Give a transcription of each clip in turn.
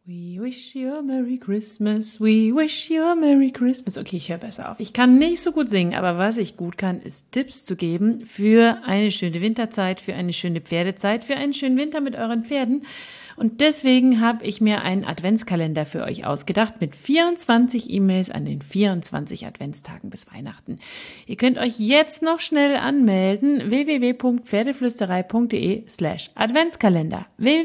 We wish you a Merry Christmas, we wish you a Merry Christmas. Okay, ich höre besser auf. Ich kann nicht so gut singen, aber was ich gut kann, ist Tipps zu geben für eine schöne Winterzeit, für eine schöne Pferdezeit, für einen schönen Winter mit euren Pferden. Und deswegen habe ich mir einen Adventskalender für euch ausgedacht mit 24 E-Mails an den 24 Adventstagen bis Weihnachten. Ihr könnt euch jetzt noch schnell anmelden, www.pferdeflüsterei.de/Adventskalender.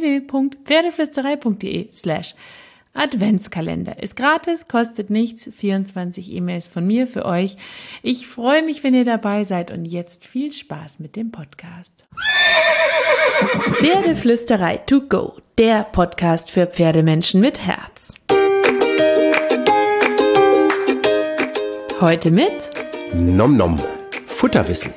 www.pferdeflüsterei.de/Adventskalender. Ist gratis, kostet nichts, 24 E-Mails von mir für euch. Ich freue mich, wenn ihr dabei seid und jetzt viel Spaß mit dem Podcast. Pferdeflüsterei to go, der Podcast für Pferdemenschen mit Herz. Heute mit Nom Nom, Futterwissen.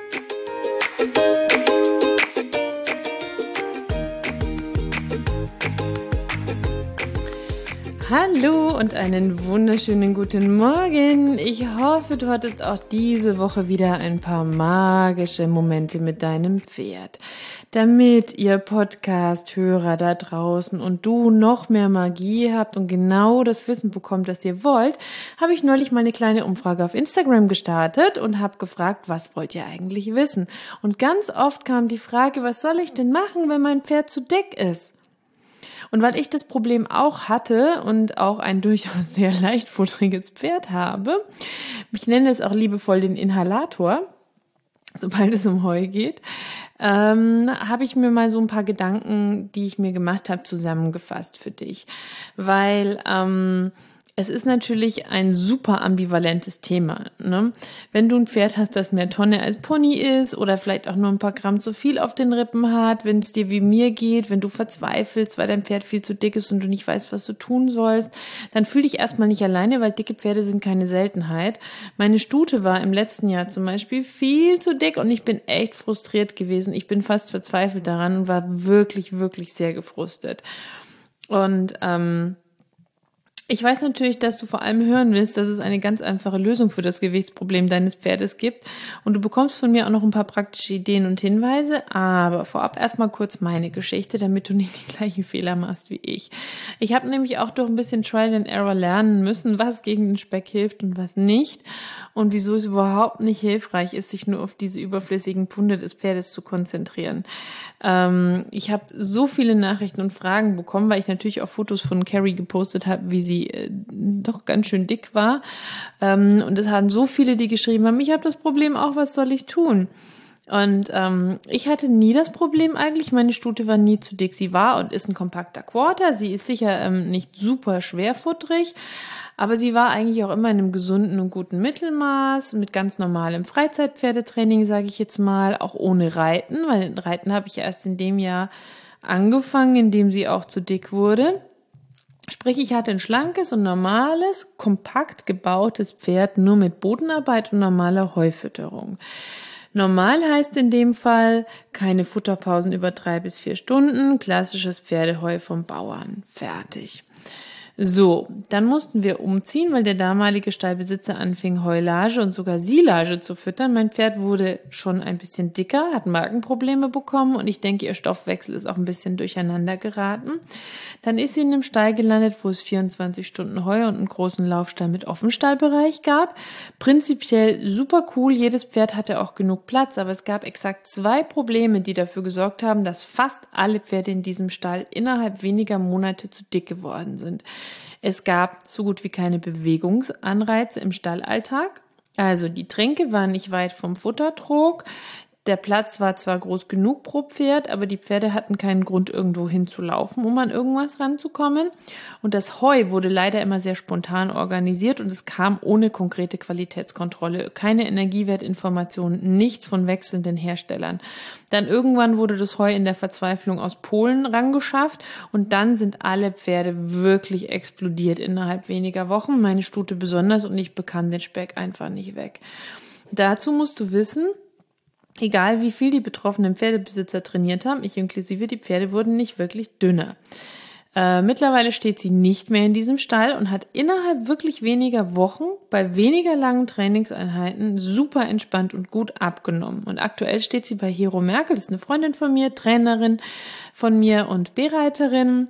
Hallo und einen wunderschönen guten Morgen. Ich hoffe, du hattest auch diese Woche wieder ein paar magische Momente mit deinem Pferd. Damit ihr Podcast-Hörer da draußen und du noch mehr Magie habt und genau das Wissen bekommt, das ihr wollt, habe ich neulich mal eine kleine Umfrage auf Instagram gestartet und habe gefragt, was wollt ihr eigentlich wissen? Und ganz oft kam die Frage, was soll ich denn machen, wenn mein Pferd zu dick ist? Und weil ich das Problem auch hatte und auch ein durchaus sehr leichtfutteriges Pferd habe, ich nenne es auch liebevoll den Inhalator, sobald es um Heu geht, habe ich mir mal so ein paar Gedanken, die ich mir gemacht habe, zusammengefasst für dich. Weil es ist natürlich ein super ambivalentes Thema, ne? Wenn du ein Pferd hast, das mehr Tonne als Pony ist oder vielleicht auch nur ein paar Gramm zu viel auf den Rippen hat, wenn es dir wie mir geht, wenn du verzweifelst, weil dein Pferd viel zu dick ist und du nicht weißt, was du tun sollst, dann fühl dich erstmal nicht alleine, weil dicke Pferde sind keine Seltenheit. Meine Stute war im letzten Jahr zum Beispiel viel zu dick und ich bin echt frustriert gewesen. Ich bin fast verzweifelt daran und war wirklich, wirklich sehr gefrustet. Und ich weiß natürlich, dass du vor allem hören willst, dass es eine ganz einfache Lösung für das Gewichtsproblem deines Pferdes gibt und du bekommst von mir auch noch ein paar praktische Ideen und Hinweise, aber vorab erstmal kurz meine Geschichte, damit du nicht die gleichen Fehler machst wie ich. Ich habe nämlich auch durch ein bisschen Trial and Error lernen müssen, was gegen den Speck hilft und was nicht und wieso es überhaupt nicht hilfreich ist, sich nur auf diese überflüssigen Pfunde des Pferdes zu konzentrieren. Ich habe so viele Nachrichten und Fragen bekommen, weil ich natürlich auch Fotos von Carrie gepostet habe, wie sie doch ganz schön dick war. Und es hatten so viele, die geschrieben haben, ich habe das Problem auch, was soll ich tun? Und ich hatte nie das Problem eigentlich, meine Stute war nie zu dick. Sie war und ist ein kompakter Quarter, sie ist sicher nicht super schwerfutterig, aber sie war eigentlich auch immer in einem gesunden und guten Mittelmaß, mit ganz normalem Freizeitpferdetraining, sage ich jetzt mal, auch ohne Reiten, weil Reiten habe ich erst in dem Jahr angefangen, in dem sie auch zu dick wurde. Sprich, ich hatte ein schlankes und normales, kompakt gebautes Pferd, nur mit Bodenarbeit und normaler Heufütterung. Normal heißt in dem Fall keine Futterpausen über 3 bis 4 Stunden, klassisches Pferdeheu vom Bauern. Fertig. So, dann mussten wir umziehen, weil der damalige Stallbesitzer anfing, Heulage und sogar Silage zu füttern. Mein Pferd wurde schon ein bisschen dicker, hat Magenprobleme bekommen und ich denke, ihr Stoffwechsel ist auch ein bisschen durcheinander geraten. Dann ist sie in einem Stall gelandet, wo es 24 Stunden Heu und einen großen Laufstall mit Offenstallbereich gab. Prinzipiell super cool, jedes Pferd hatte auch genug Platz, aber es gab exakt 2 Probleme, die dafür gesorgt haben, dass fast alle Pferde in diesem Stall innerhalb weniger Monate zu dick geworden sind. Es gab so gut wie keine Bewegungsanreize im Stallalltag. Also die Tränke waren nicht weit vom Futtertrog. Der Platz war zwar groß genug pro Pferd, aber die Pferde hatten keinen Grund, irgendwo hinzulaufen, um an irgendwas ranzukommen. Und das Heu wurde leider immer sehr spontan organisiert und es kam ohne konkrete Qualitätskontrolle. Keine Energiewertinformationen, nichts von wechselnden Herstellern. Dann irgendwann wurde das Heu in der Verzweiflung aus Polen rangeschafft und dann sind alle Pferde wirklich explodiert innerhalb weniger Wochen. Meine Stute besonders und ich bekam den Speck einfach nicht weg. Dazu musst du wissen, egal wie viel die betroffenen Pferdebesitzer trainiert haben, ich inklusive, die Pferde wurden nicht wirklich dünner. Mittlerweile steht sie nicht mehr in diesem Stall und hat innerhalb wirklich weniger Wochen bei weniger langen Trainingseinheiten super entspannt und gut abgenommen. Und aktuell steht sie bei Hero Merkel, das ist eine Freundin von mir, Trainerin von mir und B-Reiterin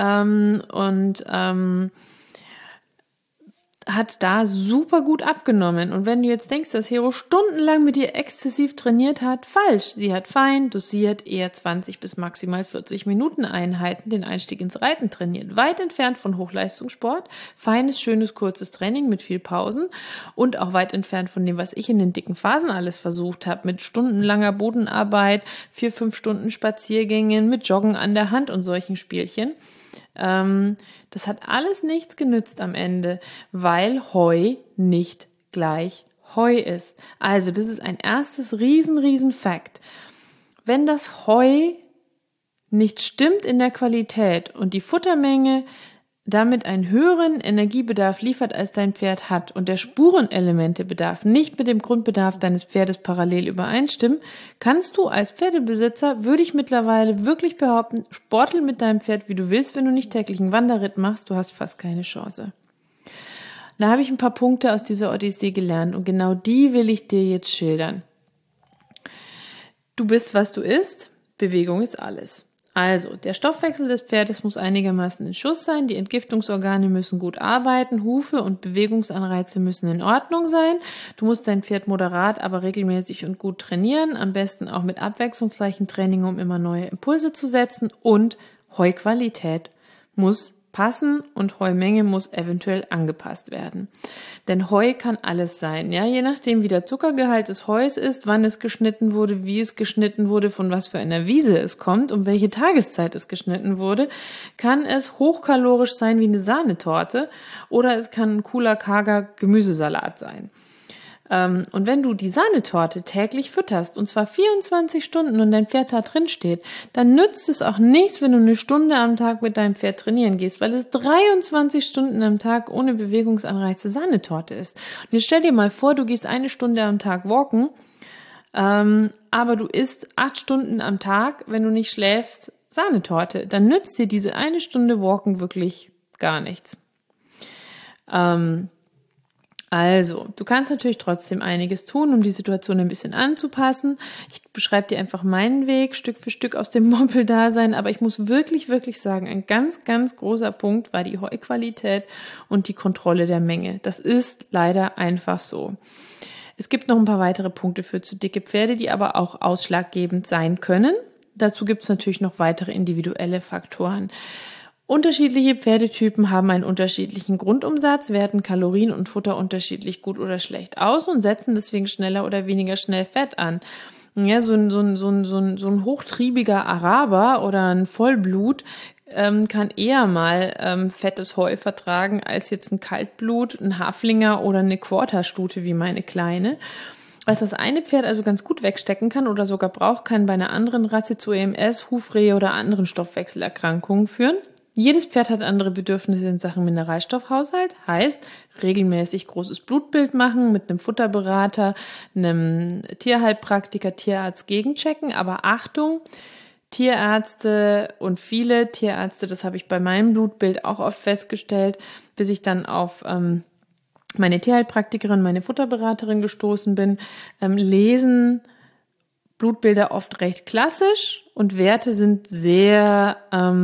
hat da super gut abgenommen. Und wenn du jetzt denkst, dass Hero stundenlang mit ihr exzessiv trainiert hat, falsch. Sie hat fein, dosiert, eher 20 bis maximal 40 Minuten Einheiten den Einstieg ins Reiten trainiert. Weit entfernt von Hochleistungssport, feines, schönes, kurzes Training mit viel Pausen und auch weit entfernt von dem, was ich in den dicken Phasen alles versucht habe, mit stundenlanger Bodenarbeit, 4-5 Stunden Spaziergängen, mit Joggen an der Hand und solchen Spielchen. Das hat alles nichts genützt am Ende, weil Heu nicht gleich Heu ist. Also das ist ein erstes riesen Fakt. Wenn das Heu nicht stimmt in der Qualität und die Futtermenge damit einen höheren Energiebedarf liefert, als dein Pferd hat und der Spurenelementebedarf nicht mit dem Grundbedarf deines Pferdes parallel übereinstimmen, kannst du als Pferdebesitzer, würde ich mittlerweile wirklich behaupten, sporteln mit deinem Pferd, wie du willst, wenn du nicht täglich einen Wanderritt machst, du hast fast keine Chance. Da habe ich ein paar Punkte aus dieser Odyssee gelernt und genau die will ich dir jetzt schildern. Du bist, was du isst, Bewegung ist alles. Also, der Stoffwechsel des Pferdes muss einigermaßen in Schuss sein, die Entgiftungsorgane müssen gut arbeiten, Hufe und Bewegungsanreize müssen in Ordnung sein. Du musst dein Pferd moderat, aber regelmäßig und gut trainieren, am besten auch mit abwechslungsreichen Training, um immer neue Impulse zu setzen und Heuqualität muss passen und Heumenge muss eventuell angepasst werden. Denn Heu kann alles sein, ja, je nachdem wie der Zuckergehalt des Heus ist, wann es geschnitten wurde, wie es geschnitten wurde, von was für einer Wiese es kommt, um welche Tageszeit es geschnitten wurde, kann es hochkalorisch sein wie eine Sahnetorte oder es kann ein cooler, karger Gemüsesalat sein. Und wenn du die Sahnetorte täglich fütterst, und zwar 24 Stunden und dein Pferd da drin steht, dann nützt es auch nichts, wenn du eine Stunde am Tag mit deinem Pferd trainieren gehst, weil es 23 Stunden am Tag ohne Bewegungsanreize Sahnetorte ist. Und jetzt stell dir mal vor, du gehst eine Stunde am Tag walken, aber du isst 8 Stunden am Tag, wenn du nicht schläfst, Sahnetorte. Dann nützt dir diese eine Stunde Walken wirklich gar nichts. Also, du kannst natürlich trotzdem einiges tun, um die Situation ein bisschen anzupassen. Ich beschreibe dir einfach meinen Weg, Stück für Stück aus dem Moppeldasein, aber ich muss wirklich sagen, ein ganz großer Punkt war die Heuqualität und die Kontrolle der Menge. Das ist leider einfach so. Es gibt noch ein paar weitere Punkte für zu dicke Pferde, die aber auch ausschlaggebend sein können. Dazu gibt es natürlich noch weitere individuelle Faktoren. Unterschiedliche Pferdetypen haben einen unterschiedlichen Grundumsatz, werten Kalorien und Futter unterschiedlich gut oder schlecht aus und setzen deswegen schneller oder weniger schnell Fett an. Ja, so ein hochtriebiger Araber oder ein Vollblut kann eher mal fettes Heu vertragen als jetzt ein Kaltblut, ein Haflinger oder eine Quarterstute wie meine Kleine. Was das eine Pferd also ganz gut wegstecken kann oder sogar braucht, kann bei einer anderen Rasse zu EMS, Hufrehe oder anderen Stoffwechselerkrankungen führen. Jedes Pferd hat andere Bedürfnisse in Sachen Mineralstoffhaushalt, heißt regelmäßig großes Blutbild machen mit einem Futterberater, einem Tierheilpraktiker, Tierarzt gegenchecken, aber Achtung, Tierärzte und viele Tierärzte, das habe ich bei meinem Blutbild auch oft festgestellt, bis ich dann auf meine Tierheilpraktikerin, meine Futterberaterin gestoßen bin, lesen Blutbilder oft recht klassisch und Werte sind sehr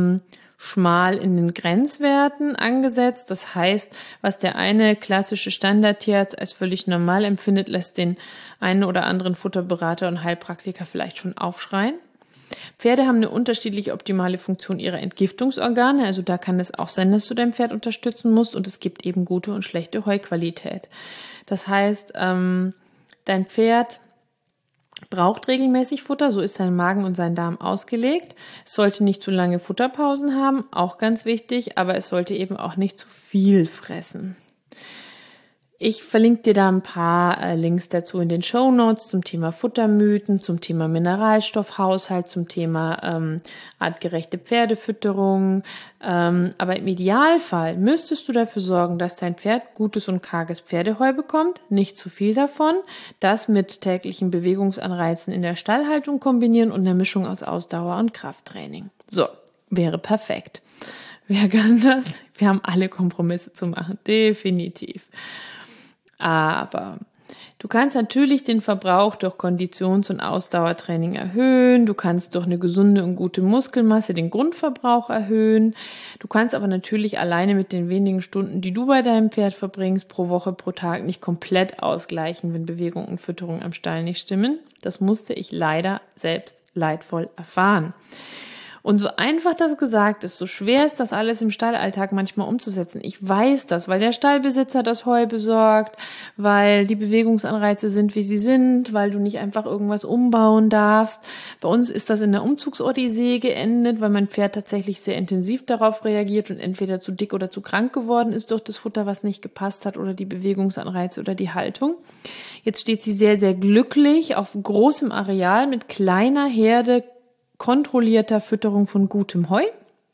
schmal in den Grenzwerten angesetzt. Das heißt, was der eine klassische Standardtierarzt als völlig normal empfindet, lässt den einen oder anderen Futterberater und Heilpraktiker vielleicht schon aufschreien. Pferde haben eine unterschiedliche optimale Funktion ihrer Entgiftungsorgane, also da kann es auch sein, dass du dein Pferd unterstützen musst und es gibt eben gute und schlechte Heuqualität. Das heißt, dein Pferd braucht regelmäßig Futter, so ist sein Magen und sein Darm ausgelegt. Es sollte nicht zu lange Futterpausen haben, auch ganz wichtig, aber es sollte eben auch nicht zu viel fressen. Ich verlinke dir da ein paar Links dazu in den Shownotes zum Thema Futtermythen, zum Thema Mineralstoffhaushalt, zum Thema artgerechte Pferdefütterung. Aber im Idealfall müsstest du dafür sorgen, dass dein Pferd gutes und karges Pferdeheu bekommt, nicht zu viel davon, das mit täglichen Bewegungsanreizen in der Stallhaltung kombinieren und einer Mischung aus Ausdauer und Krafttraining. So, wäre perfekt. Wer kann das? Wir haben alle Kompromisse zu machen, definitiv. Aber du kannst natürlich den Verbrauch durch Konditions- und Ausdauertraining erhöhen. Du kannst durch eine gesunde und gute Muskelmasse den Grundverbrauch erhöhen. Du kannst aber natürlich alleine mit den wenigen Stunden, die du bei deinem Pferd verbringst, pro Woche, pro Tag nicht komplett ausgleichen, wenn Bewegung und Fütterung am Stall nicht stimmen. Das musste ich leider selbst leidvoll erfahren. Und so einfach das gesagt ist, so schwer ist das alles im Stallalltag manchmal umzusetzen. Ich weiß das, weil der Stallbesitzer das Heu besorgt, weil die Bewegungsanreize sind, wie sie sind, weil du nicht einfach irgendwas umbauen darfst. Bei uns ist das in der Umzugsodyssee geendet, weil mein Pferd tatsächlich sehr intensiv darauf reagiert und entweder zu dick oder zu krank geworden ist durch das Futter, was nicht gepasst hat, oder die Bewegungsanreize oder die Haltung. Jetzt steht sie sehr, sehr glücklich auf großem Areal mit kleiner Herde, kontrollierter Fütterung von gutem Heu.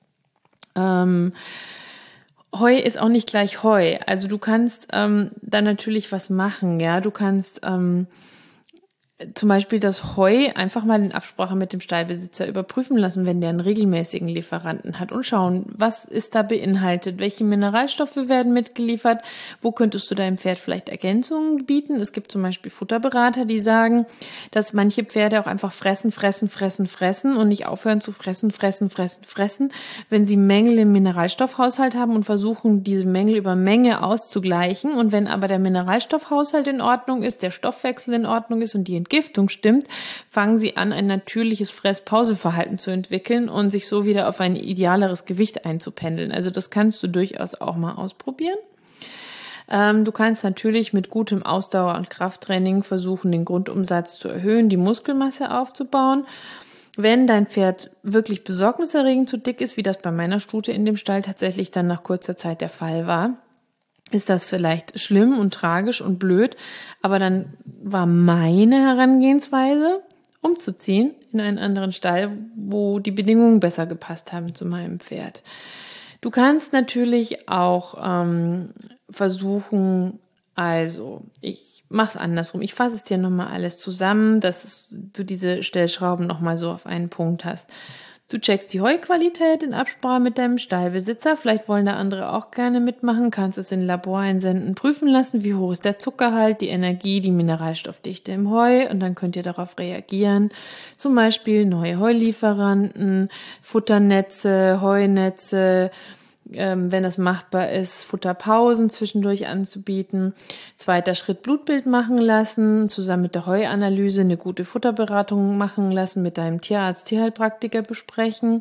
Heu ist auch nicht gleich Heu. Also du kannst da natürlich was machen. Ja, du kannst zum Beispiel das Heu einfach mal in Absprache mit dem Stallbesitzer überprüfen lassen, wenn der einen regelmäßigen Lieferanten hat, und schauen, was ist da beinhaltet, welche Mineralstoffe werden mitgeliefert, wo könntest du deinem Pferd vielleicht Ergänzungen bieten. Es gibt zum Beispiel Futterberater, die sagen, dass manche Pferde auch einfach fressen und nicht aufhören zu fressen, wenn sie Mängel im Mineralstoffhaushalt haben und versuchen, diese Mängel über Menge auszugleichen. Und wenn aber der Mineralstoffhaushalt in Ordnung ist, der Stoffwechsel in Ordnung ist und die Entgiftung stimmt, fangen sie an, ein natürliches Fress-Pause-Verhalten zu entwickeln und sich so wieder auf ein idealeres Gewicht einzupendeln. Also das kannst du durchaus auch mal ausprobieren. Du kannst natürlich mit gutem Ausdauer- und Krafttraining versuchen, den Grundumsatz zu erhöhen, die Muskelmasse aufzubauen. Wenn dein Pferd wirklich besorgniserregend zu dick ist, wie das bei meiner Stute in dem Stall tatsächlich dann nach kurzer Zeit der Fall war, ist das vielleicht schlimm und tragisch und blöd, aber dann war meine Herangehensweise, umzuziehen in einen anderen Stall, wo die Bedingungen besser gepasst haben zu meinem Pferd. Du kannst natürlich auch versuchen, also ich mach's andersrum, ich fasse es dir nochmal alles zusammen, dass du diese Stellschrauben nochmal so auf einen Punkt hast. Du checkst die Heuqualität in Absprache mit deinem Stallbesitzer. Vielleicht wollen da andere auch gerne mitmachen. Kannst es in Labor einsenden, prüfen lassen, wie hoch ist der Zuckerhalt, die Energie, die Mineralstoffdichte im Heu. Und dann könnt ihr darauf reagieren. Zum Beispiel neue Heulieferanten, Futternetze, Heunetze, wenn es machbar ist, Futterpausen zwischendurch anzubieten. Zweiter Schritt, Blutbild machen lassen, zusammen mit der Heuanalyse eine gute Futterberatung machen lassen, mit deinem Tierarzt, Tierheilpraktiker besprechen.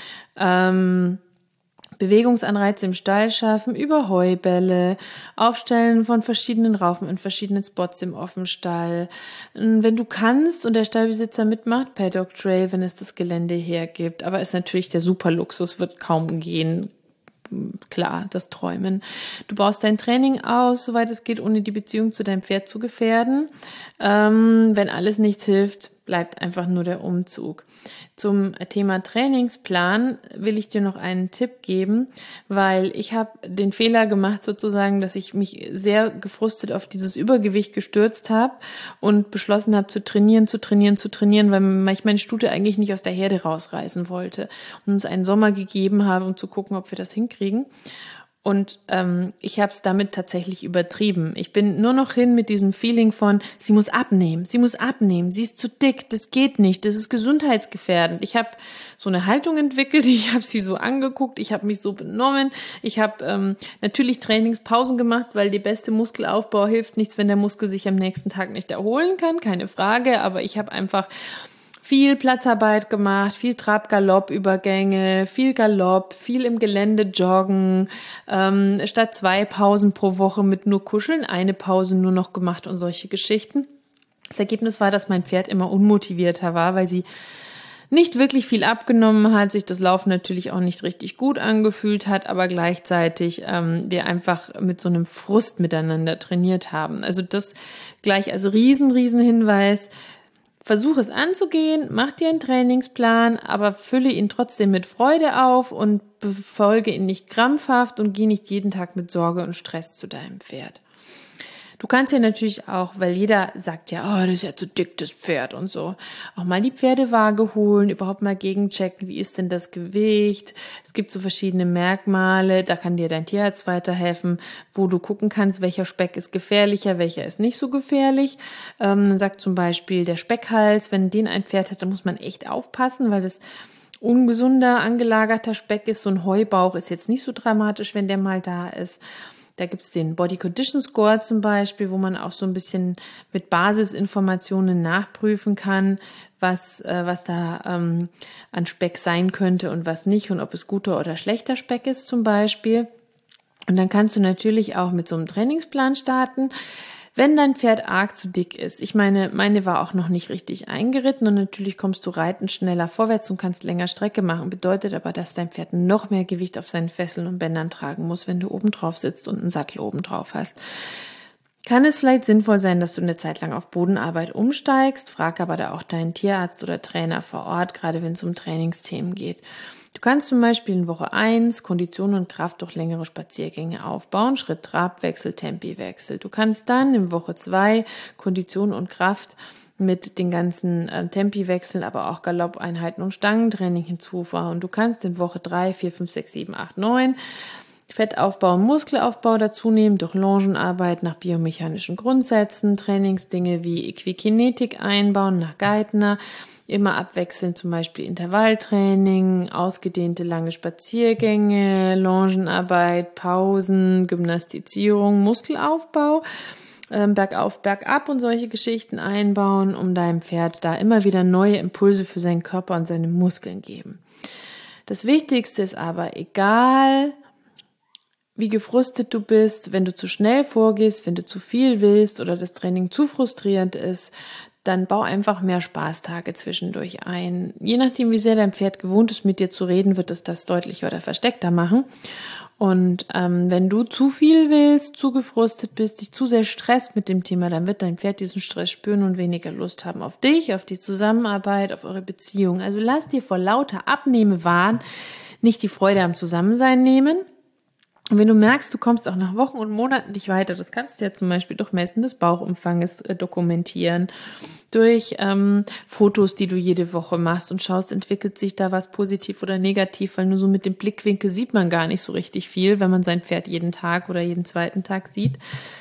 Bewegungsanreize im Stall schaffen, über Heubälle, Aufstellen von verschiedenen Raufen in verschiedenen Spots im Offenstall. Wenn du kannst und der Stallbesitzer mitmacht, Paddock Trail, wenn es das Gelände hergibt. Aber ist natürlich der Superluxus, wird kaum gehen. Klar, das Träumen. Du baust dein Training aus, soweit es geht, ohne die Beziehung zu deinem Pferd zu gefährden. Wenn alles nichts hilft, bleibt einfach nur der Umzug. Zum Thema Trainingsplan will ich dir noch einen Tipp geben, weil ich habe den Fehler gemacht sozusagen, dass ich mich sehr gefrustet auf dieses Übergewicht gestürzt habe und beschlossen habe zu trainieren, weil ich meine Stute eigentlich nicht aus der Herde rausreißen wollte und uns einen Sommer gegeben habe, um zu gucken, ob wir das hinkriegen. Und ich habe es damit tatsächlich übertrieben. Ich bin nur noch hin mit diesem Feeling von, sie muss abnehmen, sie ist zu dick, das geht nicht, das ist gesundheitsgefährdend. Ich habe so eine Haltung entwickelt, ich habe sie so angeguckt, ich habe mich so benommen, ich habe natürlich Trainingspausen gemacht, weil der beste Muskelaufbau hilft nichts, wenn der Muskel sich am nächsten Tag nicht erholen kann, keine Frage, aber ich habe einfach viel Platzarbeit gemacht, viel Trab-Galopp-Übergänge, viel Galopp, viel im Gelände joggen, statt 2 Pausen pro Woche mit nur Kuscheln, eine Pause nur noch gemacht und solche Geschichten. Das Ergebnis war, dass mein Pferd immer unmotivierter war, weil sie nicht wirklich viel abgenommen hat, sich das Laufen natürlich auch nicht richtig gut angefühlt hat, aber gleichzeitig wir einfach mit so einem Frust miteinander trainiert haben. Also das gleich als riesen Hinweis. Versuch es anzugehen, mach dir einen Trainingsplan, aber fülle ihn trotzdem mit Freude auf und befolge ihn nicht krampfhaft und geh nicht jeden Tag mit Sorge und Stress zu deinem Pferd. Du kannst ja natürlich auch, weil jeder sagt ja, oh, das ist ja zu dick, das Pferd und so, auch mal die Pferdewaage holen, überhaupt mal gegenchecken, wie ist denn das Gewicht. Es gibt so verschiedene Merkmale, da kann dir dein Tierarzt weiterhelfen, wo du gucken kannst, welcher Speck ist gefährlicher, welcher ist nicht so gefährlich. Sagt zum Beispiel der Speckhals, wenn den ein Pferd hat, dann muss man echt aufpassen, weil das ungesunder, angelagerter Speck ist. So ein Heubauch ist jetzt nicht so dramatisch, wenn der mal da ist. Da gibt's den Body Condition Score zum Beispiel, wo man auch so ein bisschen mit Basisinformationen nachprüfen kann, was da an Speck sein könnte und was nicht und ob es guter oder schlechter Speck ist zum Beispiel. Und dann kannst du natürlich auch mit so einem Trainingsplan starten. Wenn dein Pferd arg zu dick ist, ich meine war auch noch nicht richtig eingeritten und natürlich kommst du reitend schneller vorwärts und kannst länger Strecke machen, bedeutet aber, dass dein Pferd noch mehr Gewicht auf seinen Fesseln und Bändern tragen muss, wenn du oben drauf sitzt und einen Sattel oben drauf hast. Kann es vielleicht sinnvoll sein, dass du eine Zeit lang auf Bodenarbeit umsteigst, frag aber da auch deinen Tierarzt oder Trainer vor Ort, gerade wenn es um Trainingsthemen geht. Du kannst zum Beispiel in Woche 1 Kondition und Kraft durch längere Spaziergänge aufbauen, Schritt-Trab-Wechsel, Tempi-Wechsel. Du kannst dann in Woche 2 Kondition und Kraft mit den ganzen Tempi-Wechseln, aber auch Galoppeinheiten und Stangentraining hinzufügen. Und du kannst in Woche 3, 4, 5, 6, 7, 8, 9 Fettaufbau und Muskelaufbau dazu nehmen, durch Longenarbeit nach biomechanischen Grundsätzen, Trainingsdinge wie Equikinetik einbauen nach Geithner, immer abwechselnd, zum Beispiel Intervalltraining, ausgedehnte lange Spaziergänge, Longenarbeit, Pausen, Gymnastizierung, Muskelaufbau, bergauf, bergab und solche Geschichten einbauen, um deinem Pferd da immer wieder neue Impulse für seinen Körper und seine Muskeln geben. Das Wichtigste ist aber, egal wie gefrustet du bist, wenn du zu schnell vorgehst, wenn du zu viel willst oder das Training zu frustrierend ist, dann bau einfach mehr Spaßtage zwischendurch ein. Je nachdem, wie sehr dein Pferd gewohnt ist, mit dir zu reden, wird es das deutlicher oder versteckter machen. Und wenn du zu viel willst, zu gefrustet bist, dich zu sehr stresst mit dem Thema, dann wird dein Pferd diesen Stress spüren und weniger Lust haben auf dich, auf die Zusammenarbeit, auf eure Beziehung. Also lass dir vor lauter Abnehmewahn nicht die Freude am Zusammensein nehmen. Und wenn du merkst, du kommst auch nach Wochen und Monaten nicht weiter, das kannst du ja zum Beispiel durch Messen des Bauchumfanges dokumentieren, durch Fotos, die du jede Woche machst und schaust, entwickelt sich da was positiv oder negativ, weil nur so mit dem Blickwinkel sieht man gar nicht so richtig viel, wenn man sein Pferd jeden Tag oder jeden zweiten Tag sieht.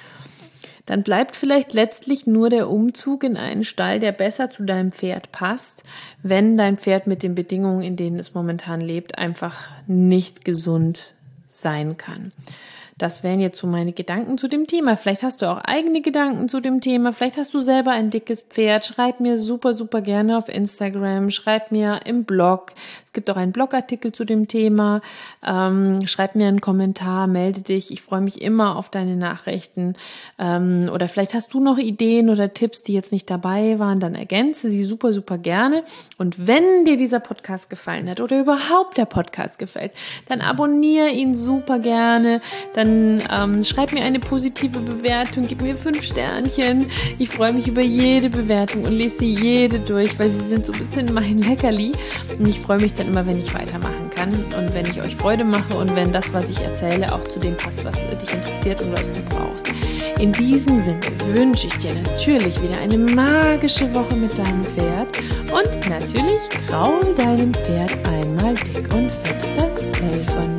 Dann bleibt vielleicht letztlich nur der Umzug in einen Stall, der besser zu deinem Pferd passt, wenn dein Pferd mit den Bedingungen, in denen es momentan lebt, einfach nicht gesund sein kann. Das wären jetzt so meine Gedanken zu dem Thema. Vielleicht hast du auch eigene Gedanken zu dem Thema. Vielleicht hast du selber ein dickes Pferd. Schreib mir super, super gerne auf Instagram. Schreib mir im Blog. Es gibt auch einen Blogartikel zu dem Thema. Schreib mir einen Kommentar, melde dich. Ich freue mich immer auf deine Nachrichten. Oder vielleicht hast du noch Ideen oder Tipps, die jetzt nicht dabei waren. Dann ergänze sie super, super gerne. Und wenn dir dieser Podcast gefallen hat oder überhaupt der Podcast gefällt, dann abonniere ihn super gerne. Dann schreib mir eine positive Bewertung, gib mir 5 Sternchen. Ich freue mich über jede Bewertung und lese sie jede durch, weil sie sind so ein bisschen mein Leckerli. Und ich freue mich dann immer, wenn ich weitermachen kann und wenn ich euch Freude mache und wenn das, was ich erzähle, auch zu dem passt, was dich interessiert und was du brauchst. In diesem Sinne wünsche ich dir natürlich wieder eine magische Woche mit deinem Pferd und natürlich kraul deinem Pferd einmal dick und fett das Fell von